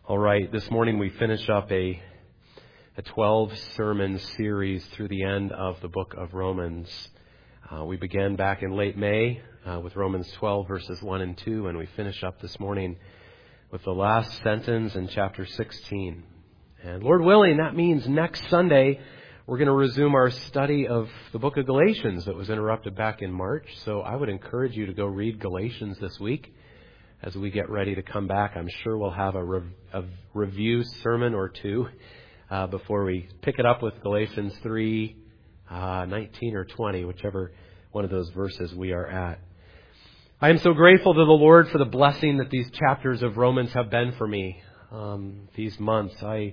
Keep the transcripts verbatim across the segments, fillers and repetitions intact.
All right, this morning we finish up a a twelve sermon series through the end of the book of Romans. Uh, we began back in late May uh, with Romans twelve verses one and two, and we finish up this morning with the last sentence in chapter sixteen. And Lord willing, that means next Sunday we're going to resume our study of the book of Galatians that was interrupted back in March. So I would encourage you to go read Galatians this week. As we get ready to come back, I'm sure we'll have a, rev- a review sermon or two uh, before we pick it up with Galatians three, uh, nineteen or twenty, whichever one of those verses we are at. I am so grateful to the Lord for the blessing that these chapters of Romans have been for me um, these months. I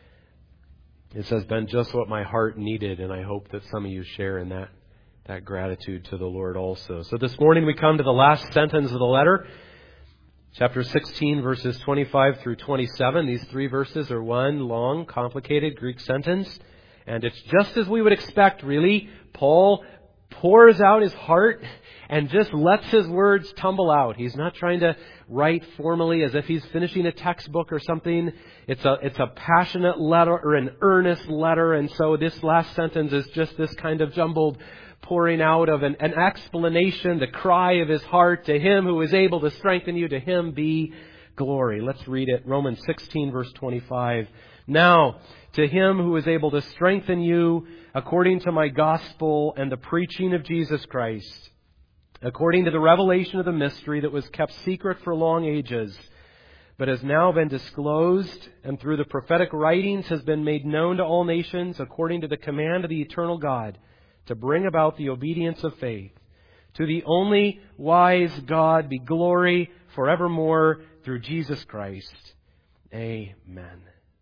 This has been just what my heart needed, and I hope that some of you share in that, that gratitude to the Lord also. So this morning we come to the last sentence of the letter. Chapter sixteen, verses twenty-five through twenty-seven. These three verses are one long, complicated Greek sentence. And it's just as we would expect, really. Paul pours out his heart and just lets his words tumble out. He's not trying to write formally as if he's finishing a textbook or something. It's a, it's a passionate letter or an earnest letter. And so this last sentence is just this kind of jumbled pouring out of an, an explanation, the cry of his heart. To him who is able to strengthen you, to him be glory. Let's read it. Romans sixteen, verse twenty-five. Now, to him who is able to strengthen you according to my gospel and the preaching of Jesus Christ, according to the revelation of the mystery that was kept secret for long ages, but has now been disclosed and through the prophetic writings has been made known to all nations according to the command of the eternal God, to bring about the obedience of faith. To the only wise God be glory forevermore through Jesus Christ. Amen.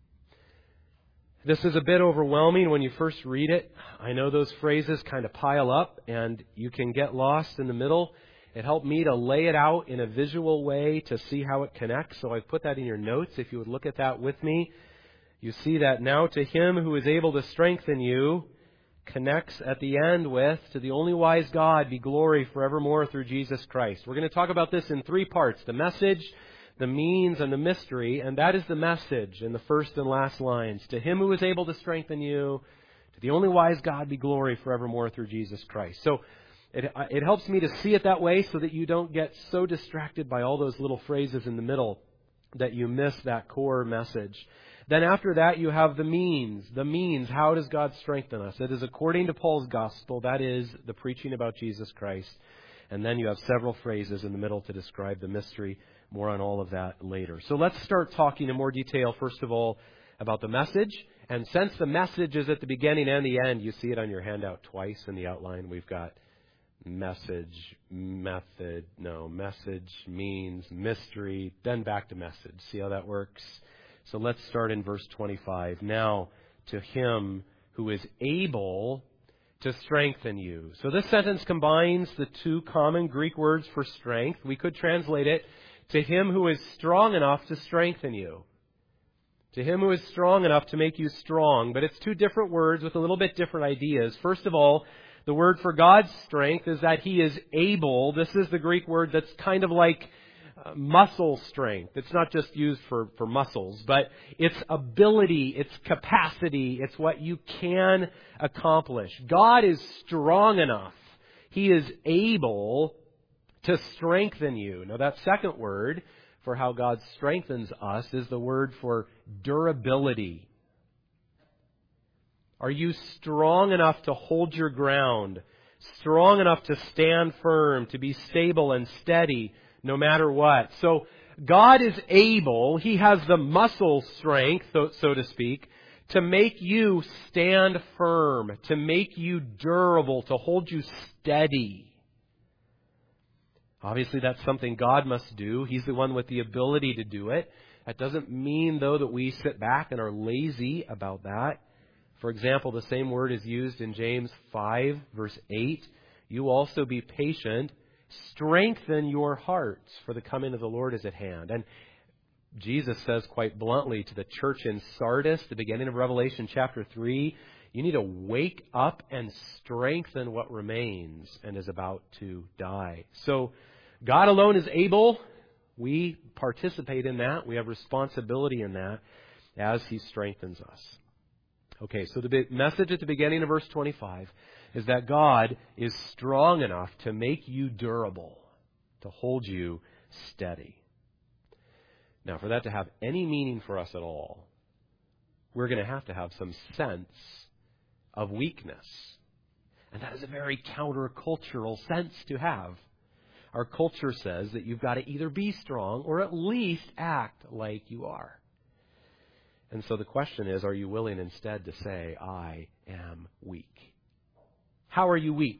This is a bit overwhelming when you first read it. I know those phrases kind of pile up and you can get lost in the middle. It helped me to lay it out in a visual way to see how it connects. So I've put that in your notes. If you would look at that with me, you see that now to him who is able to strengthen you connects at the end with, to the only wise God be glory forevermore through Jesus Christ. We're going to talk about this in three parts: the message, the means, and the mystery. And that is the message in the first and last lines. To him who is able to strengthen you, to the only wise God be glory forevermore through Jesus Christ. So it, it helps me to see it that way so that you don't get so distracted by all those little phrases in the middle that you miss that core message. Then after that, you have the means. The means, how does God strengthen us? It is according to Paul's gospel. That is the preaching about Jesus Christ. And then you have several phrases in the middle to describe the mystery. More on all of that later. So let's start talking in more detail, first of all, about the message. And since the message is at the beginning and the end, you see it on your handout twice in the outline. We've got message, method, no, message, means, mystery, then back to message. See how that works? So let's start in verse twenty-five. Now, to him who is able to strengthen you. So this sentence combines the two common Greek words for strength. We could translate it, to him who is strong enough to strengthen you. To him who is strong enough to make you strong. But it's two different words with a little bit different ideas. First of all, the word for God's strength is that he is able. This is the Greek word that's kind of like Uh, muscle strength. It's not just used for, for muscles, but it's ability, it's capacity, it's what you can accomplish. God is strong enough. He is able to strengthen you. Now that second word for how God strengthens us is the word for durability. Are you strong enough to hold your ground? Strong enough to stand firm, to be stable and steady no matter what? So God is able, he has the muscle strength, so, so to speak, to make you stand firm, to make you durable, to hold you steady. Obviously, that's something God must do. He's the one with the ability to do it. That doesn't mean, though, that we sit back and are lazy about that. For example, the same word is used in James five, verse eight. You also be patient. Strengthen your hearts, for the coming of the Lord is at hand. And Jesus says quite bluntly to the church in Sardis, the beginning of Revelation chapter three, you need to wake up and strengthen what remains and is about to die. So God alone is able. We participate in that. We have responsibility in that as He strengthens us. Okay, so the big message at the beginning of verse twenty-five is that God is strong enough to make you durable, to hold you steady. Now, for that to have any meaning for us at all, we're going to have to have some sense of weakness. And that is a very countercultural sense to have. Our culture says that you've got to either be strong or at least act like you are. And so the question is, are you willing instead to say, I am weak? How are you weak?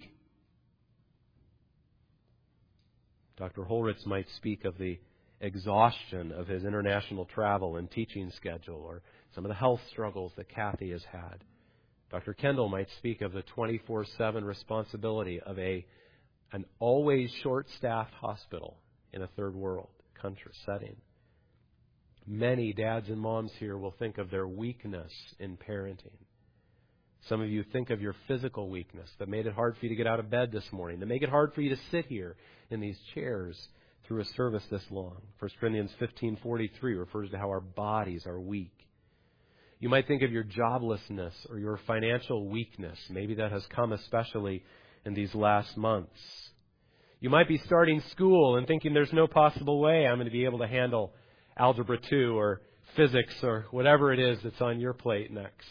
Doctor Holritz might speak of the exhaustion of his international travel and teaching schedule, or some of the health struggles that Kathy has had. Doctor Kendall might speak of the twenty-four seven responsibility of a an always short-staffed hospital in a third world country setting. Many dads and moms here will think of their weakness in parenting. Some of you think of your physical weakness that made it hard for you to get out of bed this morning, that make it hard for you to sit here in these chairs through a service this long. First Corinthians fifteen forty-three refers to how our bodies are weak. You might think of your joblessness or your financial weakness. Maybe that has come especially in these last months. You might be starting school and thinking there's no possible way I'm going to be able to handle Algebra two or physics or whatever it is that's on your plate next.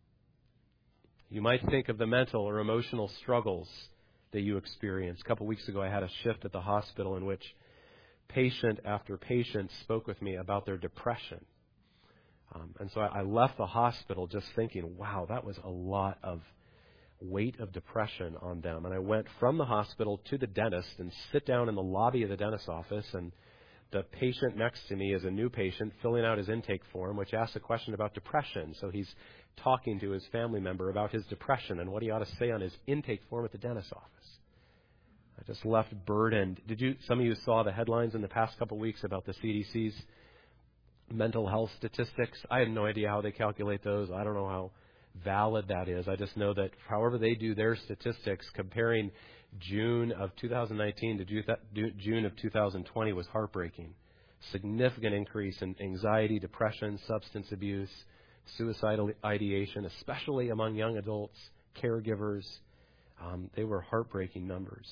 You might think of the mental or emotional struggles that you experience. A couple of weeks ago, I had a shift at the hospital in which patient after patient spoke with me about their depression. Um, and so I, I left the hospital just thinking, wow, that was a lot of weight of depression on them. And I went from the hospital to the dentist and sit down in the lobby of the dentist's office, and the patient next to me is a new patient filling out his intake form, which asks a question about depression. So he's talking to his family member about his depression and what he ought to say on his intake form at the dentist's office. I just left burdened. Did you? Some of you saw the headlines in the past couple of weeks about the C D C's mental health statistics. I have no idea how they calculate those. I don't know how valid that is. I just know that however they do their statistics, comparing June of two thousand nineteen to June of two thousand twenty was heartbreaking. Significant increase in anxiety, depression, substance abuse, suicidal ideation, especially among young adults, caregivers. Um, they were heartbreaking numbers.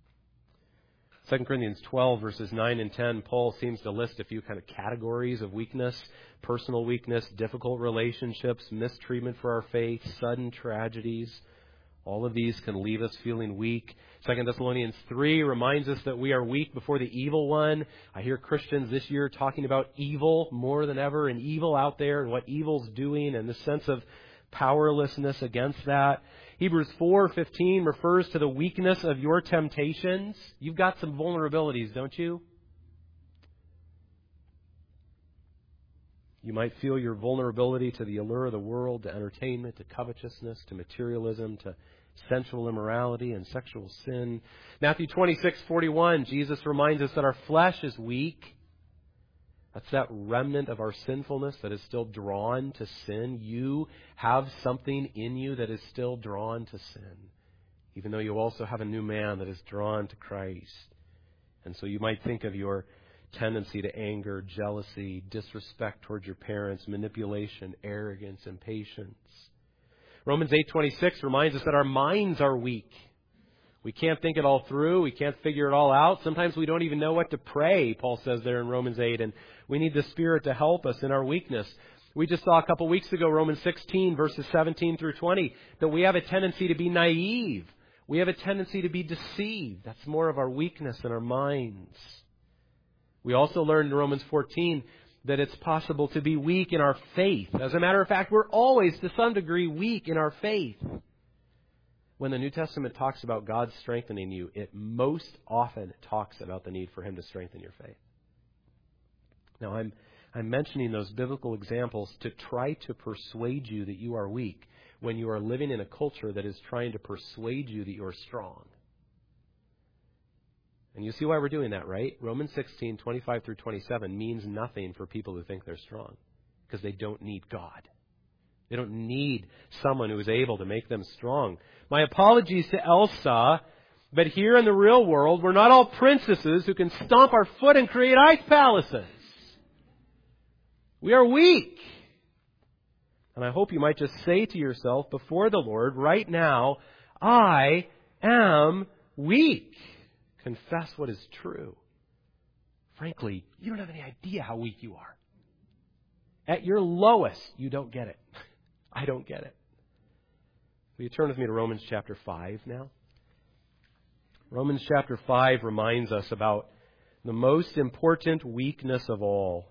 Second Corinthians twelve, verses nine and ten, Paul seems to list a few kind of categories of weakness: personal weakness, difficult relationships, mistreatment for our faith, sudden tragedies. All of these can leave us feeling weak. Second Thessalonians three reminds us that we are weak before the evil one. I hear Christians this year talking about evil more than ever, and evil out there and what evil's doing, and the sense of powerlessness against that. Hebrews four fifteen refers to the weakness of your temptations. You've got some vulnerabilities, don't you? You might feel your vulnerability to the allure of the world, to entertainment, to covetousness, to materialism, to sensual immorality and sexual sin. Matthew twenty-six forty-one, Jesus reminds us that our flesh is weak. That's that remnant of our sinfulness that is still drawn to sin. You have something in you that is still drawn to sin, even though you also have a new man that is drawn to Christ. And so you might think of your tendency to anger, jealousy, disrespect towards your parents, manipulation, arrogance, impatience. Romans eight twenty-six reminds us that our minds are weak. We can't think it all through. We can't figure it all out. Sometimes we don't even know what to pray, Paul says there in Romans eight, and we need the Spirit to help us in our weakness. We just saw a couple weeks ago, Romans sixteen, verses seventeen through twenty, that we have a tendency to be naive. We have a tendency to be deceived. That's more of our weakness in our minds. We also learned in Romans fourteen that it's possible to be weak in our faith. As a matter of fact, we're always, to some degree, weak in our faith. When the New Testament talks about God strengthening you, it most often talks about the need for Him to strengthen your faith. Now, I'm I'm mentioning those biblical examples to try to persuade you that you are weak when you are living in a culture that is trying to persuade you that you are strong. And you see why we're doing that, right? Romans sixteen, twenty-five through twenty-seven means nothing for people who think they're strong, because they don't need God. They don't need someone who is able to make them strong. My apologies to Elsa. But here in the real world, we're not all princesses who can stomp our foot and create ice palaces. We are weak. And I hope you might just say to yourself before the Lord right now, I am weak. Confess what is true. Frankly, you don't have any idea how weak you are. At your lowest, you don't get it. I don't get it. Will you turn with me to Romans chapter five now? Romans chapter five reminds us about the most important weakness of all.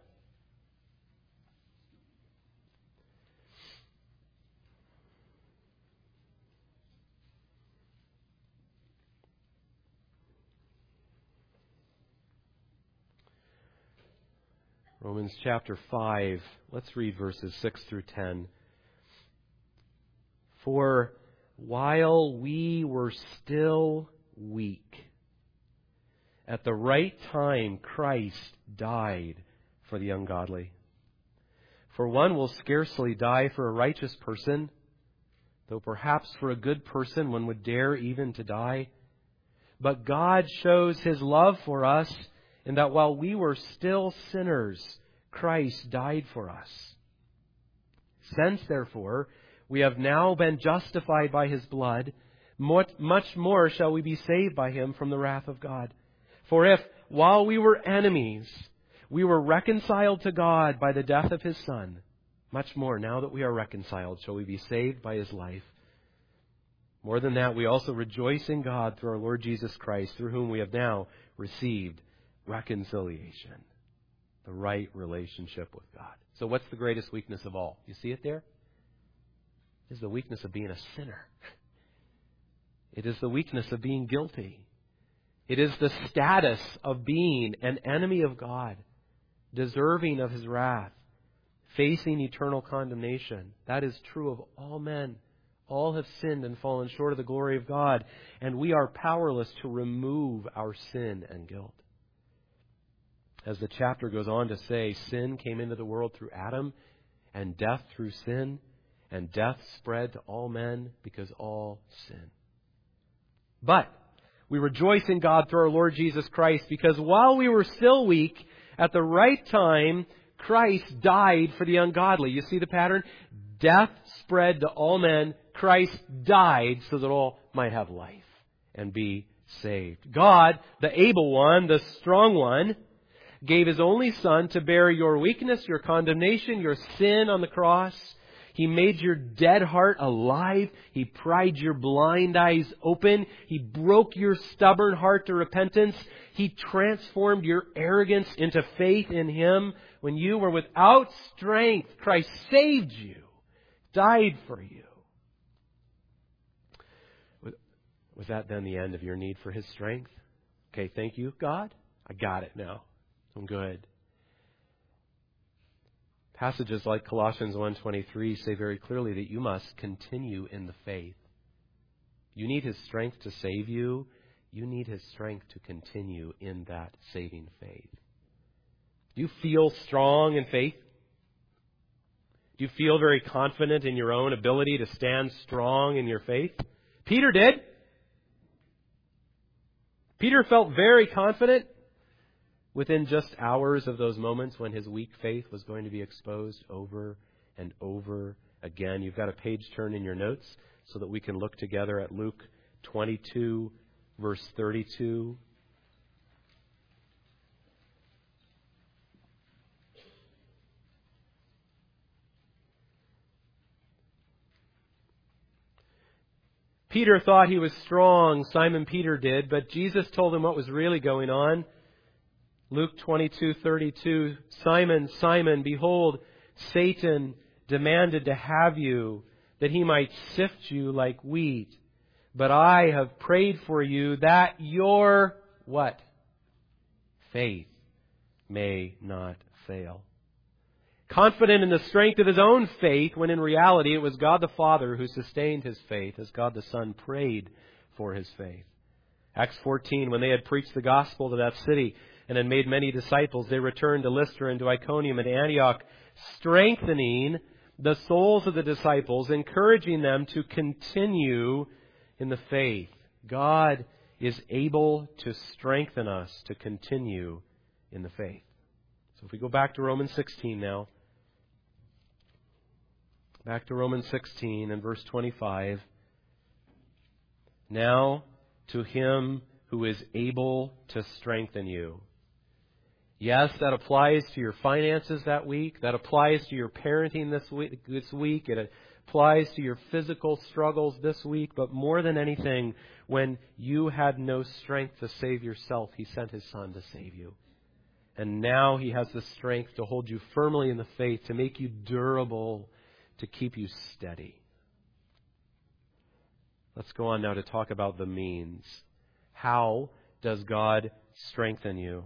Romans chapter five, let's read verses six through ten. For while we were still weak, at the right time Christ died for the ungodly. For one will scarcely die for a righteous person, though perhaps for a good person one would dare even to die. But God shows His love for us in that while we were still sinners, Christ died for us. Since, therefore, we have now been justified by His blood, much more shall we be saved by Him from the wrath of God. For if, while we were enemies, we were reconciled to God by the death of His Son, much more, now that we are reconciled, shall we be saved by His life. More than that, we also rejoice in God through our Lord Jesus Christ, through whom we have now received reconciliation, the right relationship with God. So what's the greatest weakness of all? You see it there? It is the weakness of being a sinner. It is the weakness of being guilty. It is the status of being an enemy of God, deserving of His wrath, facing eternal condemnation. That is true of all men. All have sinned and fallen short of the glory of God, and we are powerless to remove our sin and guilt. As the chapter goes on to say, sin came into the world through Adam, and death through sin, and death spread to all men because all sin. But we rejoice in God through our Lord Jesus Christ, because while we were still weak, at the right time, Christ died for the ungodly. You see the pattern? Death spread to all men. Christ died so that all might have life and be saved. God, the able one, the strong one, gave His only Son to bear your weakness, your condemnation, your sin on the cross. He made your dead heart alive. He pried your blind eyes open. He broke your stubborn heart to repentance. He transformed your arrogance into faith in Him. When you were without strength, Christ saved you, died for you. Was that then the end of your need for His strength? Okay, thank you, God. I got it now. I'm good. Passages like Colossians one twenty-three say very clearly that you must continue in the faith. You need His strength to save you. You need His strength to continue in that saving faith. Do you feel strong in faith? Do you feel very confident in your own ability to stand strong in your faith? Peter did. Peter felt very confident within just hours of those moments when his weak faith was going to be exposed over and over again. You've got a page turn in your notes so that we can look together at Luke twenty-two, verse thirty-two. Peter thought he was strong, Simon Peter did, but Jesus told him what was really going on. Luke twenty-two thirty-two, Simon, Simon, behold, Satan demanded to have you, that he might sift you like wheat. But I have prayed for you that your, what? Faith may not fail. Confident in the strength of his own faith, when in reality it was God the Father who sustained his faith, as God the Son prayed for his faith. Acts fourteen, when they had preached the gospel to that city and had made many disciples, they returned to Lystra and to Iconium and Antioch, strengthening the souls of the disciples, encouraging them to continue in the faith. God is able to strengthen us to continue in the faith. So if we go back to Romans sixteen now, back to Romans sixteen and verse twenty-five. Now to Him who is able to strengthen you. Yes, that applies to your finances that week. That applies to your parenting this week. This week. It applies to your physical struggles this week. But more than anything, when you had no strength to save yourself, He sent His Son to save you. And now He has the strength to hold you firmly in the faith, to make you durable, to keep you steady. Let's go on now to talk about the means. How does God strengthen you?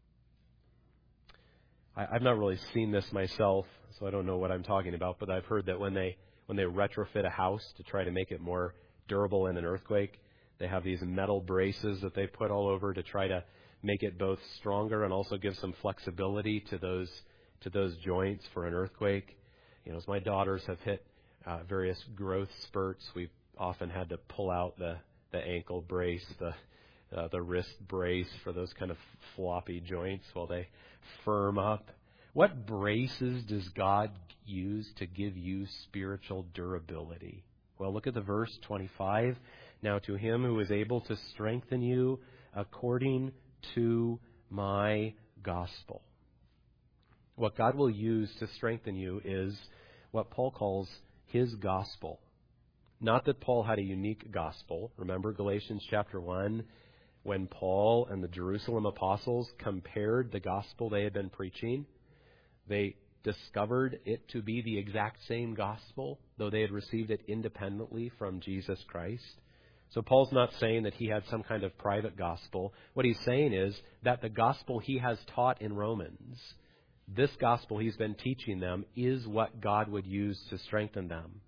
I've not really seen this myself, so I don't know what I'm talking about, but I've heard that when they when they retrofit a house to try to make it more durable in an earthquake, they have these metal braces that they put all over to try to make it both stronger and also give some flexibility to those to those joints for an earthquake. You know, as my daughters have hit uh, various growth spurts, we've often had to pull out the, the ankle brace, the Uh, the wrist brace for those kind of floppy joints while they firm up. What braces does God use to give you spiritual durability? Well, look at the verse twenty-five. Now to Him who is able to strengthen you according to my gospel. What God will use to strengthen you is what Paul calls His gospel. Not that Paul had a unique gospel. Remember Galatians chapter one? When Paul and the Jerusalem apostles compared the gospel they had been preaching, they discovered it to be the exact same gospel, though they had received it independently from Jesus Christ. So Paul's not saying that he had some kind of private gospel. What he's saying is that the gospel he has taught in Romans, this gospel he's been teaching them, is what God would use to strengthen them.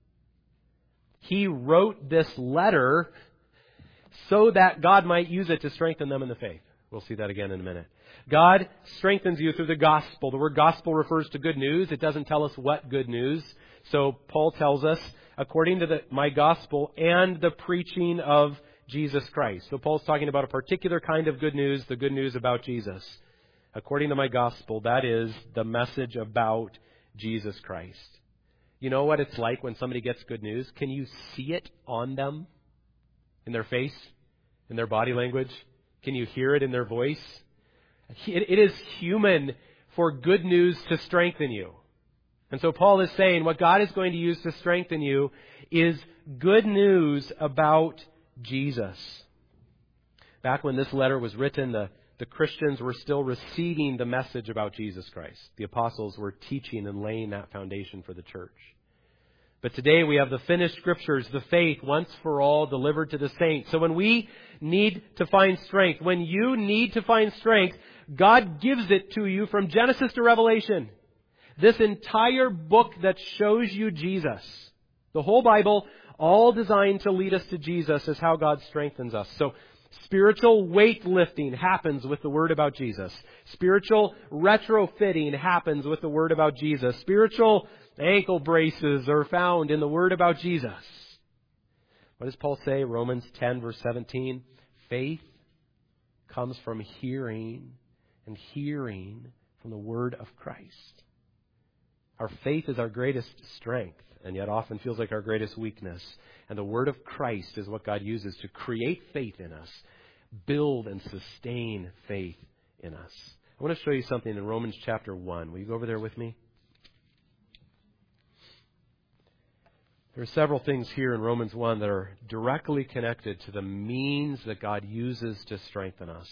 He wrote this letter so that God might use it to strengthen them in the faith. We'll see that again in a minute. God strengthens you through the gospel. The word gospel refers to good news. It doesn't tell us what good news. So Paul tells us, according to the, my gospel and the preaching of Jesus Christ. So Paul's talking about a particular kind of good news, the good news about Jesus. According to my gospel, that is the message about Jesus Christ. You know what it's like when somebody gets good news? Can you see it on them? In their face, in their body language? Can you hear it in their voice? It, it is human for good news to strengthen you. And so Paul is saying what God is going to use to strengthen you is good news about Jesus. Back when this letter was written, the, the Christians were still receiving the message about Jesus Christ. The apostles were teaching and laying that foundation for the church. But today we have the finished Scriptures, the faith, once for all, delivered to the saints. So when we need to find strength, when you need to find strength, God gives it to you from Genesis to Revelation. This entire book that shows you Jesus. The whole Bible, all designed to lead us to Jesus, is how God strengthens us. So spiritual weightlifting happens with the Word about Jesus. Spiritual retrofitting happens with the Word about Jesus. Spiritual ankle braces are found in the Word about Jesus. What does Paul say? Romans ten, verse seventeen. Faith comes from hearing, and hearing from the Word of Christ. Our faith is our greatest strength, and yet often feels like our greatest weakness. And the Word of Christ is what God uses to create faith in us, build and sustain faith in us. I want to show you something in Romans chapter one. Will you go over there with me? There are several things here in Romans one that are directly connected to the means that God uses to strengthen us.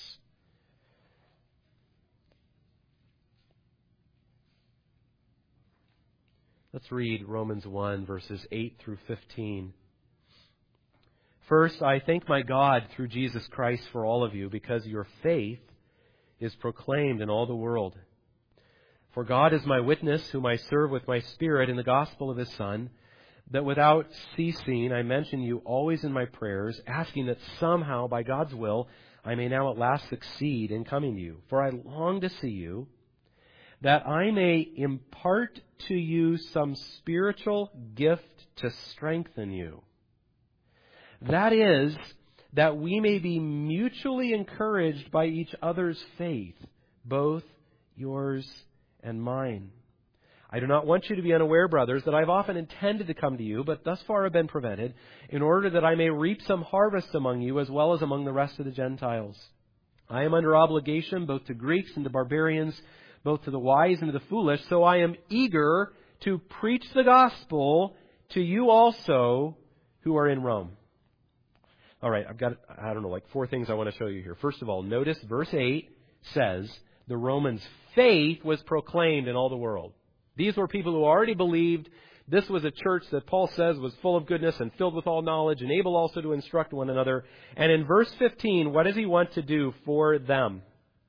Let's read Romans one, verses eight through fifteen. First, I thank my God through Jesus Christ for all of you, because your faith is proclaimed in all the world. For God is my witness, whom I serve with my Spirit in the gospel of His Son, that without ceasing I mention you always in my prayers, asking that somehow, by God's will, I may now at last succeed in coming to you. For I long to see you, that I may impart to you some spiritual gift to strengthen you. That is, that we may be mutually encouraged by each other's faith, both yours and mine. I do not want you to be unaware, brothers, that I have often intended to come to you, but thus far have been prevented, in order that I may reap some harvest among you as well as among the rest of the Gentiles. I am under obligation both to Greeks and to barbarians, both to the wise and to the foolish, so I am eager to preach the gospel to you also who are in Rome. All right, I've got, I don't know, like four things I want to show you here. First of all, notice verse eight says the Romans' faith was proclaimed in all the world. These were people who already believed. This was a church that Paul says was full of goodness and filled with all knowledge and able also to instruct one another. And in verse fifteen, what does he want to do for them?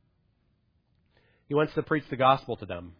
He wants to preach the gospel to them,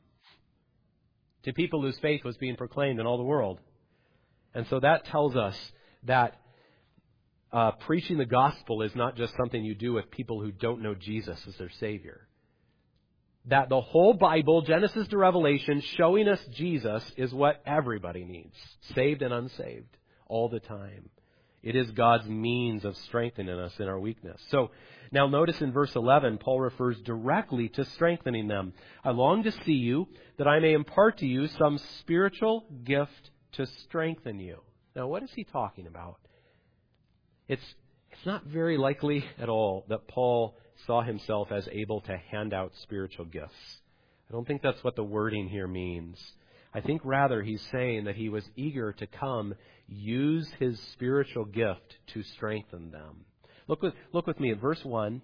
to people whose faith was being proclaimed in all the world. And so that tells us that uh, preaching the gospel is not just something you do with people who don't know Jesus as their Savior. That the whole Bible, Genesis to Revelation, showing us Jesus is what everybody needs, saved and unsaved, all the time. It is God's means of strengthening us in our weakness. So now notice in verse eleven, Paul refers directly to strengthening them. I long to see you, that I may impart to you some spiritual gift to strengthen you. Now, what is he talking about? It's, it's not very likely at all that Paul saw himself as able to hand out spiritual gifts. I don't think that's what the wording here means. I think rather he's saying that he was eager to come use his spiritual gift to strengthen them. Look with, look with me at verse one.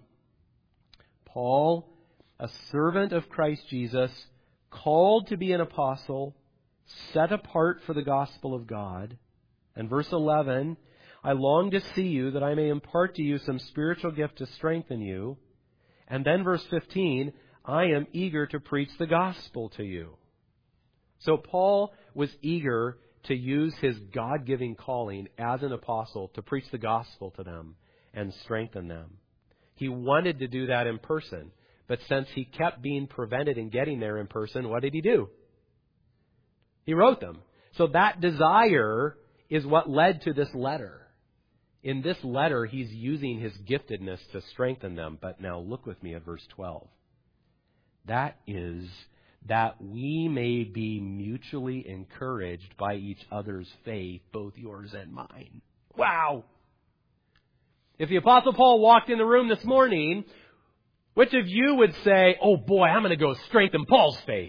Paul, a servant of Christ Jesus, called to be an apostle, set apart for the gospel of God. And verse eleven, I long to see you, that I may impart to you some spiritual gift to strengthen you. And then verse fifteen, I am eager to preach the gospel to you. So Paul was eager to use his God-giving calling as an apostle to preach the gospel to them and strengthen them. He wanted to do that in person, but since he kept being prevented in getting there in person, what did he do? He wrote them. So that desire is what led to this letter. In this letter, he's using his giftedness to strengthen them. But now look with me at verse twelve. That is that we may be mutually encouraged by each other's faith, both yours and mine. Wow! If the Apostle Paul walked in the room this morning, which of you would say, oh boy, I'm going to go strengthen Paul's faith?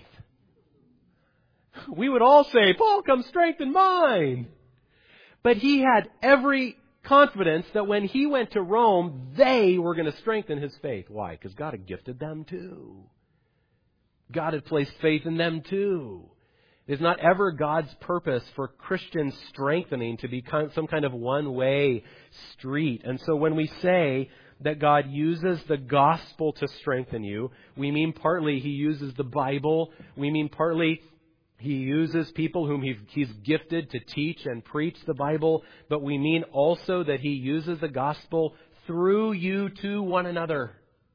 We would all say, Paul, come strengthen mine. But he had every confidence that when he went to Rome, they were going to strengthen his faith. Why? Because God had gifted them too. God had placed faith in them too. It is not ever God's purpose for Christian strengthening to be some kind of one-way street. And so when we say that God uses the gospel to strengthen you, we mean partly He uses the Bible. We mean partly He uses people whom He's gifted to teach and preach the Bible. But we mean also that He uses the gospel through you to one another.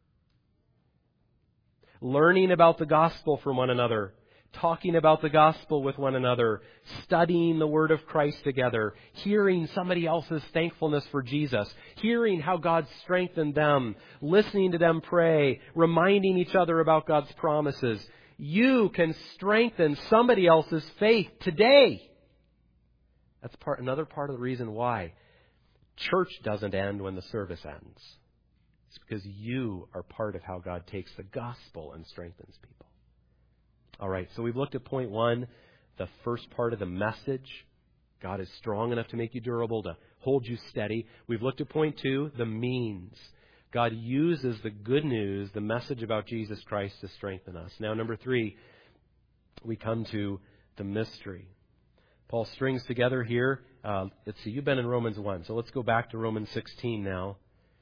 Learning about the gospel from one another. Talking about the gospel with one another, studying the Word of Christ together, hearing somebody else's thankfulness for Jesus, hearing how God strengthened them, listening to them pray, reminding each other about God's promises. You can strengthen somebody else's faith today. That's part, another part of the reason why church doesn't end when the service ends. It's because you are part of how God takes the gospel and strengthens people. All right, so we've looked at point one, the first part of the message. God is strong enough to make you durable, to hold you steady. We've looked at point two, the means. God uses the good news, the message about Jesus Christ, to strengthen us. Now, number three, we come to the mystery. Paul strings together here. Uh, let's see, you've been in Romans one, so let's go back to Romans sixteen now.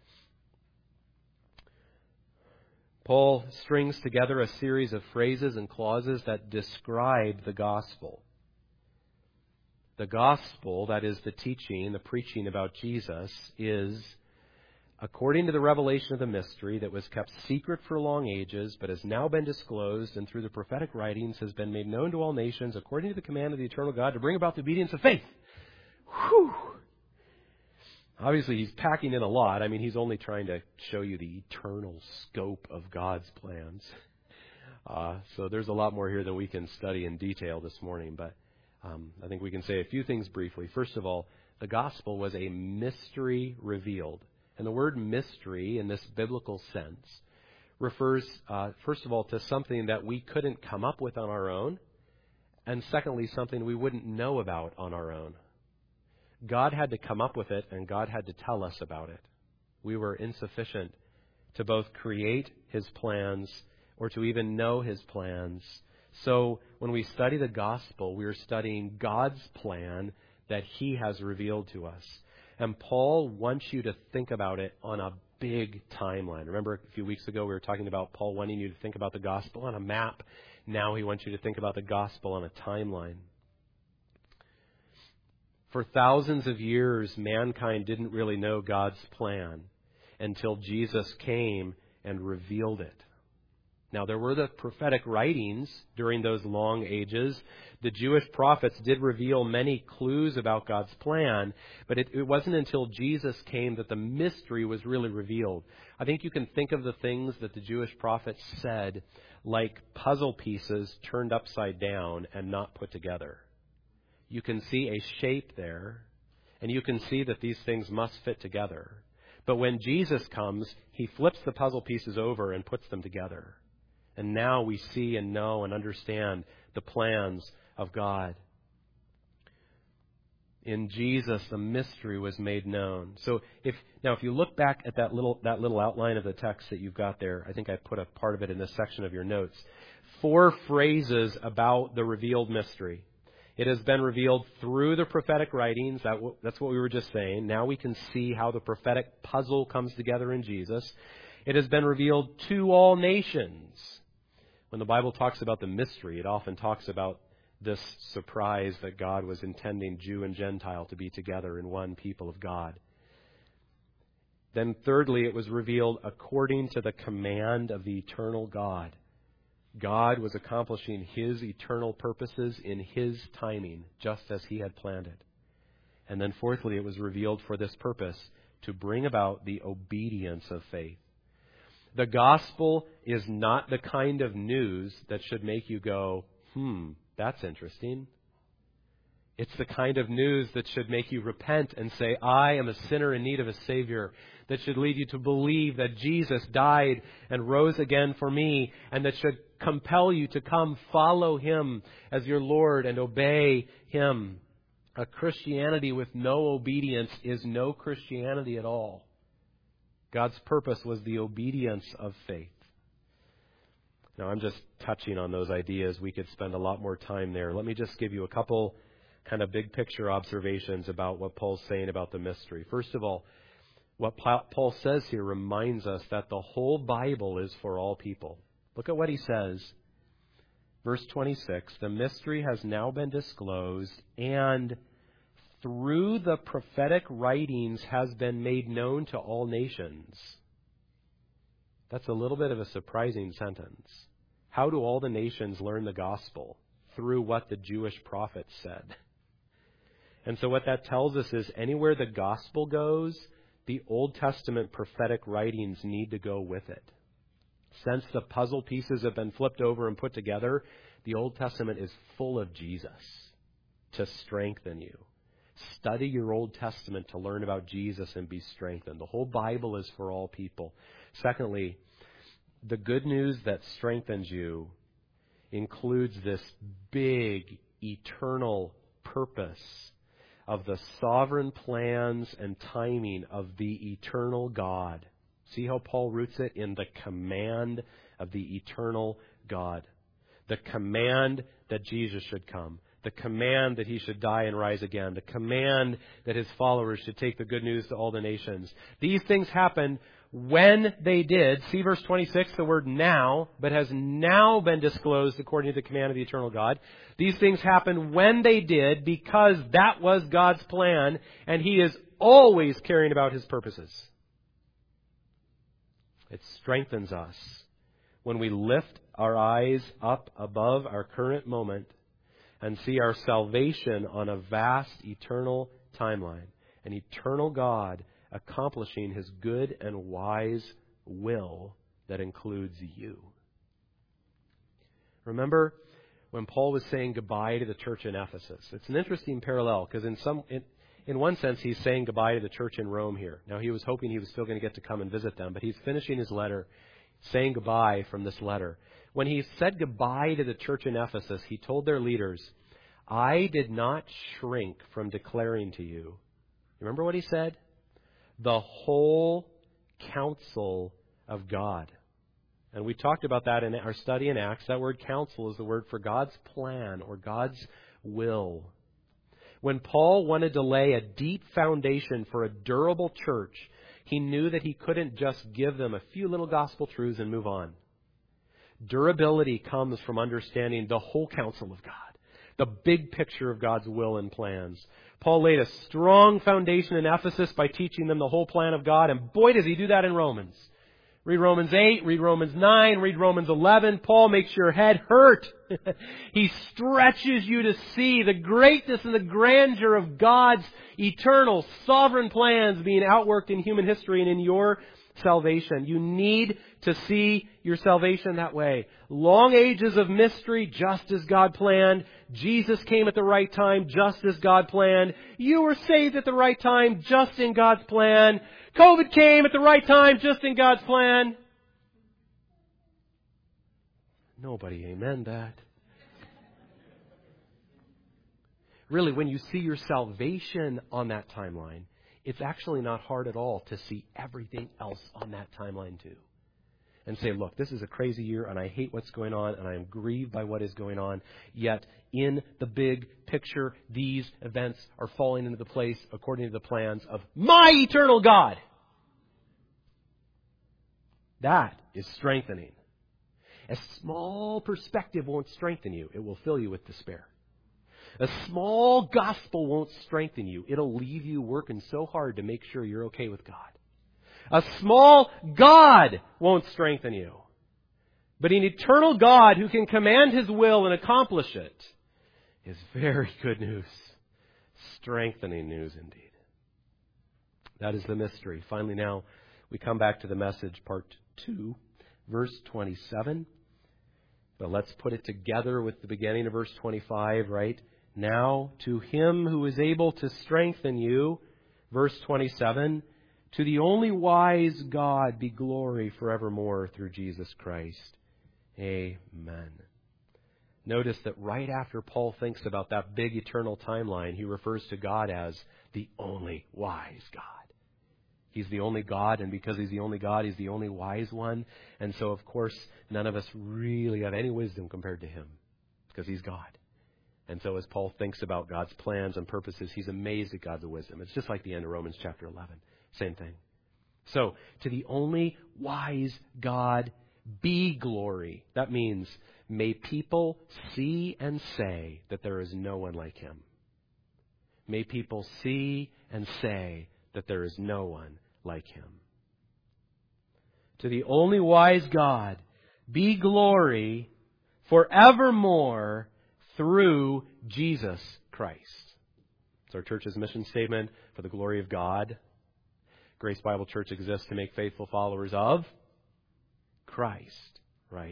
Paul strings together a series of phrases and clauses that describe the gospel. The gospel, that is the teaching, the preaching about Jesus, is according to the revelation of the mystery that was kept secret for long ages, but has now been disclosed and through the prophetic writings has been made known to all nations according to the command of the eternal God to bring about the obedience of faith. Whew! Obviously, he's packing in a lot. I mean, he's only trying to show you the eternal scope of God's plans. Uh, so there's a lot more here than we can study in detail this morning. But um, I think we can say a few things briefly. First of all, the gospel was a mystery revealed. And the word mystery in this biblical sense refers, uh, first of all, to something that we couldn't come up with on our own. And secondly, something we wouldn't know about on our own. God had to come up with it, and God had to tell us about it. We were insufficient to both create His plans or to even know His plans. So when we study the gospel, we are studying God's plan that He has revealed to us. And Paul wants you to think about it on a big timeline. Remember a few weeks ago we were talking about Paul wanting you to think about the gospel on a map. Now he wants you to think about the gospel on a timeline. For thousands of years, mankind didn't really know God's plan until Jesus came and revealed it. Now, there were the prophetic writings during those long ages. The Jewish prophets did reveal many clues about God's plan, but it, it wasn't until Jesus came that the mystery was really revealed. I think you can think of the things that the Jewish prophets said like puzzle pieces turned upside down and not put together. You can see a shape there, and you can see that these things must fit together. But when Jesus comes, He flips the puzzle pieces over and puts them together. And now we see and know and understand the plans of God. In Jesus, the mystery was made known. So if now if you look back at that little that little outline of the text that you've got there, I think I put a part of it in this section of your notes. Four phrases about the revealed mystery. It has been revealed through the prophetic writings. That, that's what we were just saying. Now we can see how the prophetic puzzle comes together in Jesus. It has been revealed to all nations. When the Bible talks about the mystery, it often talks about this surprise that God was intending Jew and Gentile to be together in one people of God. Then thirdly, it was revealed according to the command of the eternal God. God was accomplishing His eternal purposes in His timing, just as He had planned it. And then fourthly, it was revealed for this purpose, to bring about the obedience of faith. The gospel is not the kind of news that should make you go, hmm, that's interesting. It's the kind of news that should make you repent and say, I am a sinner in need of a Savior. That should lead you to believe that Jesus died and rose again for me, and that should compel you to come follow Him as your Lord and obey Him. A Christianity with no obedience is no Christianity at all. God's purpose was the obedience of faith. Now, I'm just touching on those ideas. We could spend a lot more time there. Let me just give you a couple kind of big picture observations about what Paul's saying about the mystery. First of all, what Paul says here reminds us that the whole Bible is for all people. Look at what he says. Verse twenty-six, the mystery has now been disclosed, and through the prophetic writings has been made known to all nations. That's a little bit of a surprising sentence. How do all the nations learn the gospel? Through what the Jewish prophets said. And so what that tells us is anywhere the gospel goes, the Old Testament prophetic writings need to go with it. Since the puzzle pieces have been flipped over and put together, the Old Testament is full of Jesus to strengthen you. Study your Old Testament to learn about Jesus and be strengthened. The whole Bible is for all people. Secondly, the good news that strengthens you includes this big, eternal purpose of the sovereign plans and timing of the eternal God. See how Paul roots it in the command of the eternal God. The command that Jesus should come. The command that He should die and rise again. The command that His followers should take the good news to all the nations. These things happened when they did. See verse twenty-six, the word now, but has now been disclosed according to the command of the eternal God. These things happened when they did because that was God's plan, and He is always caring about His purposes. It strengthens us when we lift our eyes up above our current moment and see our salvation on a vast eternal timeline. an eternal God accomplishing His good and wise will that includes you. Remember when Paul was saying goodbye to the church in Ephesus? It's an interesting parallel because in some, in, in one sense, he's saying goodbye to the church in Rome here. Now, he was hoping he was still going to get to come and visit them, but he's finishing his letter, saying goodbye from this letter. When he said goodbye to the church in Ephesus, he told their leaders, I did not shrink from declaring to you. Remember what he said? The whole counsel of God. And we talked about that in our study in Acts. That word counsel is the word for God's plan or God's will. When Paul wanted to lay a deep foundation for a durable church, he knew that he couldn't just give them a few little gospel truths and move on. Durability comes from understanding the whole counsel of God, the big picture of God's will and plans. Paul laid a strong foundation in Ephesus by teaching them the whole plan of God, and boy, does he do that in Romans. Read Romans eight, read Romans nine, read Romans eleven. Paul makes your head hurt. He stretches you to see the greatness and the grandeur of God's eternal, sovereign plans being outworked in human history and in your salvation. You need to see your salvation that way. Long ages of mystery, just as God planned. Jesus came at the right time, just as God planned. You were saved at the right time, just in God's plan. COVID came at the right time, just in God's plan. Nobody amen that. Really, when you see your salvation on that timeline, it's actually not hard at all to see everything else on that timeline too. And say, look, this is a crazy year and I hate what's going on and I am grieved by what is going on. Yet, in the big picture, these events are falling into the place according to the plans of my eternal God. That is strengthening. A small perspective won't strengthen you. It will fill you with despair. A small gospel won't strengthen you. It'll leave you working so hard to make sure you're okay with God. A small God won't strengthen you. But an eternal God who can command His will and accomplish it is very good news. Strengthening news indeed. That is the mystery. Finally now, we come back to the message, part two, verse twenty-seven. But let's put it together with the beginning of verse twenty-five, right? Now, to Him who is able to strengthen you, verse twenty-seven, to the only wise God be glory forevermore through Jesus Christ. Amen. Notice that right after Paul thinks about that big eternal timeline, he refers to God as the only wise God. He's the only God, and because He's the only God, He's the only wise one. And so, of course, none of us really have any wisdom compared to Him, because He's God. And so as Paul thinks about God's plans and purposes, he's amazed at God's wisdom. It's just like the end of Romans chapter eleven. Same thing. So, to the only wise God be glory. That means, may people see and say that there is no one like Him. May people see and say that there is no one like Him. To the only wise God be glory forevermore through Jesus Christ. It's our church's mission statement for the glory of God. Grace Bible Church exists to make faithful followers of Christ, right?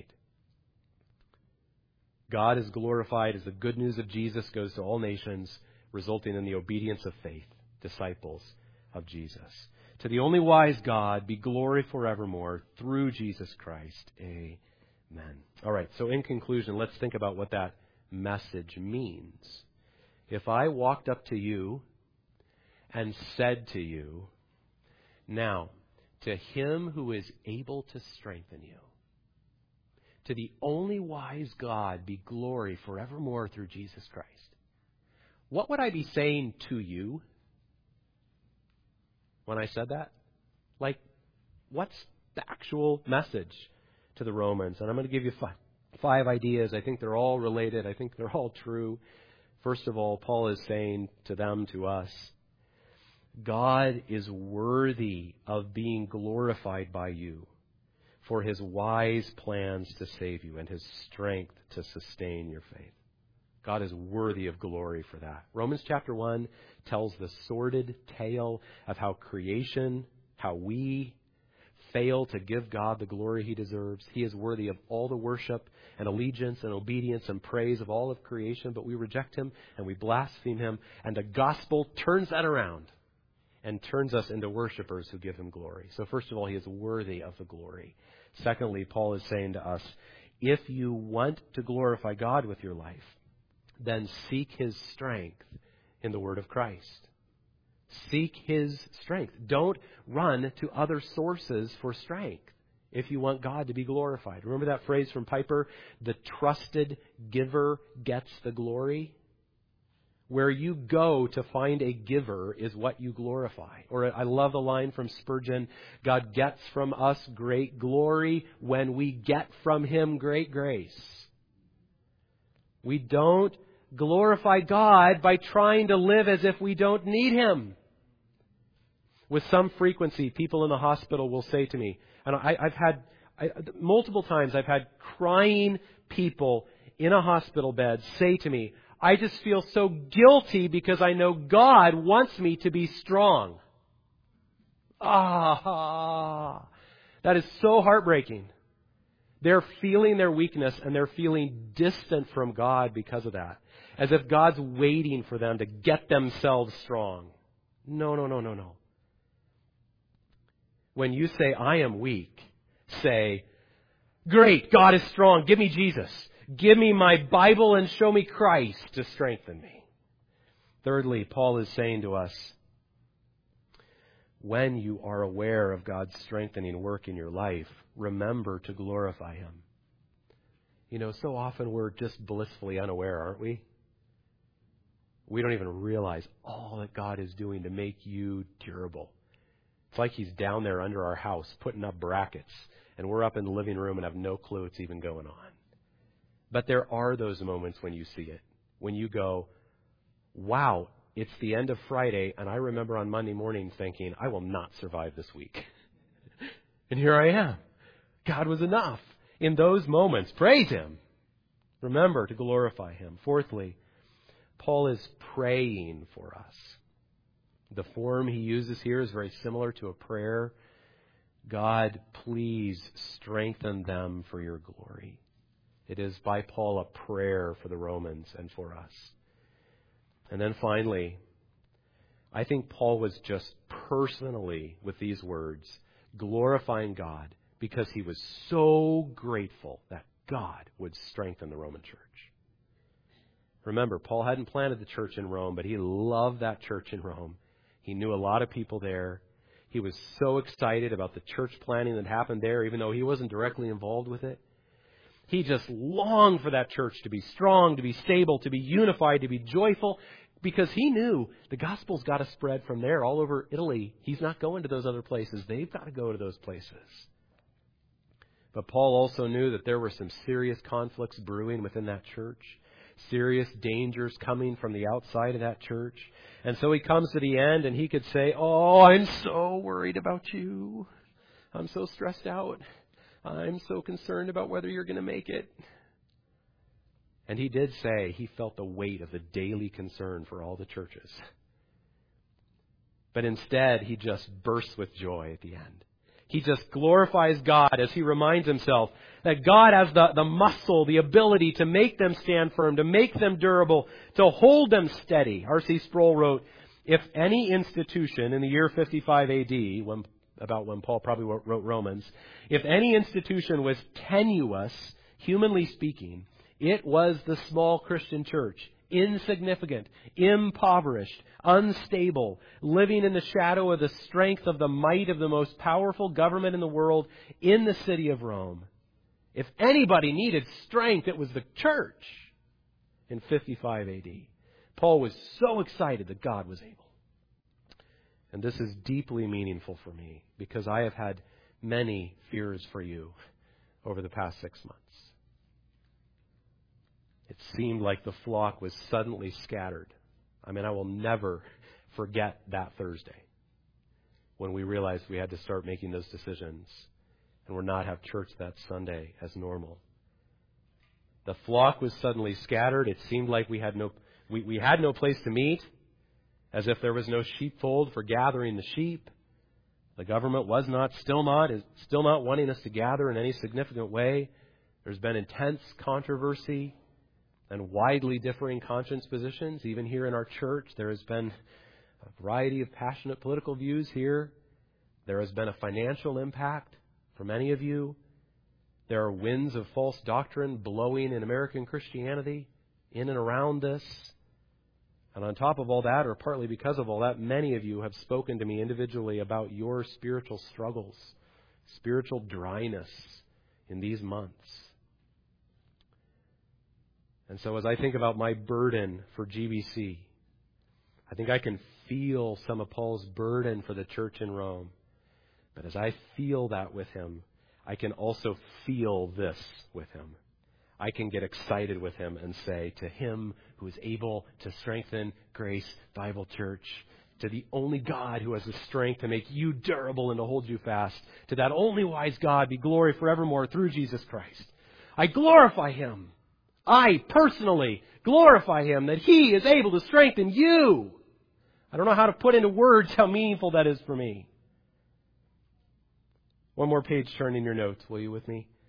God is glorified as the good news of Jesus goes to all nations, resulting in the obedience of faith, disciples of Jesus. To the only wise God be glory forevermore through Jesus Christ. Amen. All right, so in conclusion, let's think about what that message means. If I walked up to you and said to you, now, to Him who is able to strengthen you, to the only wise God be glory forevermore through Jesus Christ, what would I be saying to you when I said that? Like, what's the actual message to the Romans? And I'm going to give you five, five ideas. I think they're all related. I think they're all true. First of all, Paul is saying to them, to us, God is worthy of being glorified by you for His wise plans to save you and His strength to sustain your faith. God is worthy of glory for that. Romans chapter one tells the sordid tale of how creation, how we fail to give God the glory He deserves. He is worthy of all the worship and allegiance and obedience and praise of all of creation, but we reject Him and we blaspheme Him, and the gospel turns that around and turns us into worshipers who give Him glory. So first of all, He is worthy of the glory. Secondly, Paul is saying to us, if you want to glorify God with your life, then seek His strength in the Word of Christ. Seek His strength. Don't run to other sources for strength if you want God to be glorified. Remember that phrase from Piper? The trusted giver gets the glory. Where you go to find a giver is what you glorify. Or I love the line from Spurgeon, God gets from us great glory when we get from Him great grace. We don't glorify God by trying to live as if we don't need Him. With some frequency, people in the hospital will say to me, and I, I've had, I, multiple times I've had crying people in a hospital bed say to me, I just feel so guilty because I know God wants me to be strong. Ah, that is so heartbreaking. They're feeling their weakness and they're feeling distant from God because of that. As if God's waiting for them to get themselves strong. No, no, no, no, no. When you say, I am weak, say, great, God is strong. Give me Jesus. Give me my Bible and show me Christ to strengthen me. Thirdly, Paul is saying to us, when you are aware of God's strengthening work in your life, remember to glorify Him. You know, so often we're just blissfully unaware, aren't we? We don't even realize all that God is doing to make you durable. It's like He's down there under our house putting up brackets, and we're up in the living room and have no clue it's even going on. But there are those moments when you see it, when you go, wow, it's the end of Friday, and I remember on Monday morning thinking, I will not survive this week. And here I am. God was enough. In those moments, praise Him. Remember to glorify Him. Fourthly, Paul is praying for us. The form he uses here is very similar to a prayer. God, please strengthen them for your glory. It is by Paul a prayer for the Romans and for us. And then finally, I think Paul was just personally, with these words, glorifying God because he was so grateful that God would strengthen the Roman church. Remember, Paul hadn't planted the church in Rome, but he loved that church in Rome. He knew a lot of people there. He was so excited about the church planting that happened there, even though he wasn't directly involved with it. He just longed for that church to be strong, to be stable, to be unified, to be joyful, because he knew the gospel's got to spread from there all over Italy. He's not going to those other places. They've got to go to those places. But Paul also knew that there were some serious conflicts brewing within that church, serious dangers coming from the outside of that church. And so he comes to the end and he could say, oh, I'm so worried about you. I'm so stressed out. I'm so concerned about whether you're going to make it. And he did say he felt the weight of the daily concern for all the churches. But instead, he just bursts with joy at the end. He just glorifies God as he reminds himself that God has the, the muscle, the ability to make them stand firm, to make them durable, to hold them steady. R C Sproul wrote, if any institution in the year fifty-five A D, when, about when Paul probably wrote Romans, if any institution was tenuous, humanly speaking, it was the small Christian church. Insignificant, impoverished, unstable, living in the shadow of the strength of the might of the most powerful government in the world in the city of Rome. If anybody needed strength, it was the church in fifty-five A D. Paul was so excited that God was able. And this is deeply meaningful for me because I have had many fears for you over the past six months. It seemed like the flock was suddenly scattered. I mean, I will never forget that Thursday when we realized we had to start making those decisions and we're not have church that Sunday as normal. The flock was suddenly scattered. It seemed like we had no we, we had no place to meet, as if there was no sheepfold for gathering the sheep. The government was not, still not, is still not wanting us to gather in any significant way. There's been intense controversy and widely differing conscience positions. Even here in our church, there has been a variety of passionate political views here. There has been a financial impact for many of you. There are winds of false doctrine blowing in American Christianity in and around this. And on top of all that, or partly because of all that, many of you have spoken to me individually about your spiritual struggles, spiritual dryness in these months. And so as I think about my burden for G B C, I think I can feel some of Paul's burden for the church in Rome. But as I feel that with him, I can also feel this with him. I can get excited with him and say, to him who is able to strengthen Grace Bible Church, to the only God who has the strength to make you durable and to hold you fast, to that only wise God be glory forevermore through Jesus Christ. I glorify him. I personally glorify him that he is able to strengthen you. I don't know how to put into words how meaningful that is for me. One more page turn in your notes, will you, with me?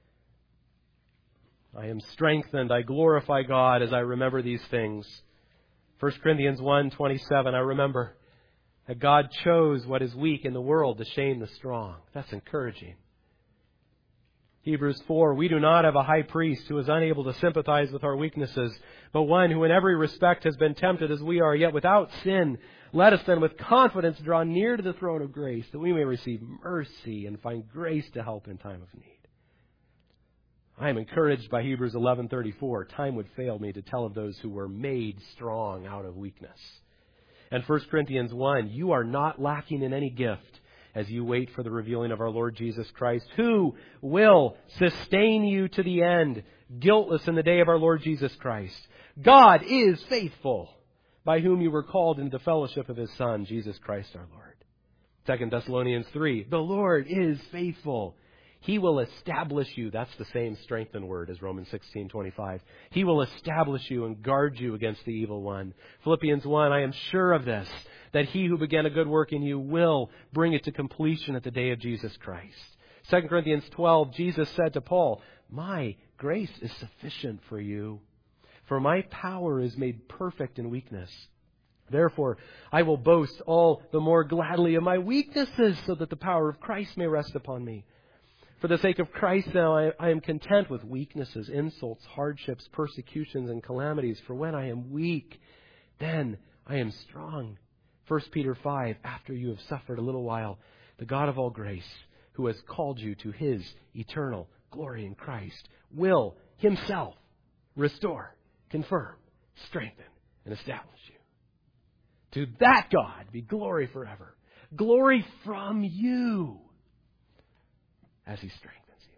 I am strengthened. I glorify God as I remember these things. First Corinthians one twenty-seven, I remember that God chose what is weak in the world to shame the strong. That's encouraging. Hebrews four, we do not have a high priest who is unable to sympathize with our weaknesses, but one who in every respect has been tempted as we are, yet without sin. Let us then with confidence draw near to the throne of grace, that we may receive mercy and find grace to help in time of need. I am encouraged by Hebrews eleven thirty-four. Time would fail me to tell of those who were made strong out of weakness. And First Corinthians one, you are not lacking in any gift as you wait for the revealing of our Lord Jesus Christ, who will sustain you to the end, guiltless in the day of our Lord Jesus Christ. God is faithful, by whom you were called into the fellowship of his Son, Jesus Christ our Lord. Second Thessalonians three, the Lord is faithful. He will establish you. That's the same strengthened word as Romans sixteen twenty-five. He will establish you and guard you against the evil one. Philippians one, I am sure of this, that he who began a good work in you will bring it to completion at the day of Jesus Christ. Second Corinthians twelve, Jesus said to Paul, my grace is sufficient for you, for my power is made perfect in weakness. Therefore, I will boast all the more gladly of my weaknesses, so that the power of Christ may rest upon me. For the sake of Christ now, I, I am content with weaknesses, insults, hardships, persecutions, and calamities. For when I am weak, then I am strong. First Peter five, after you have suffered a little while, the God of all grace, who has called you to his eternal glory in Christ, will himself restore, confirm, strengthen, and establish you. To that God be glory forever. Glory from you as he strengthens you.